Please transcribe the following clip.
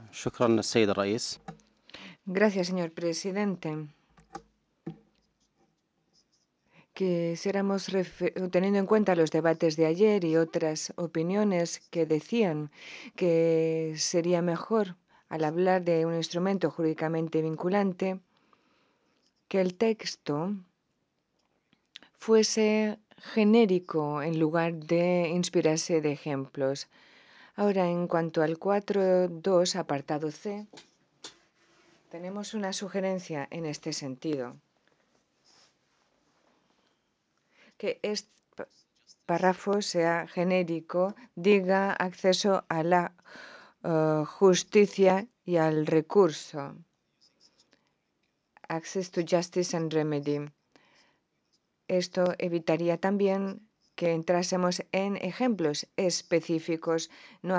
شكرا السيد الرئيس. Gracias, señor presidente. Quisiéramos, teniendo en cuenta los debates de ayer y otras opiniones que decían que sería mejor, al hablar de un instrumento jurídicamente vinculante, que el texto fuese genérico en lugar de inspirarse de ejemplos. Ahora, en cuanto al 4.2, apartado C, tenemos una sugerencia en este sentido, que este párrafo sea genérico, diga acceso a la justicia y al recurso, access to justice and remedy. Esto evitaría también que entrásemos en ejemplos específicos, no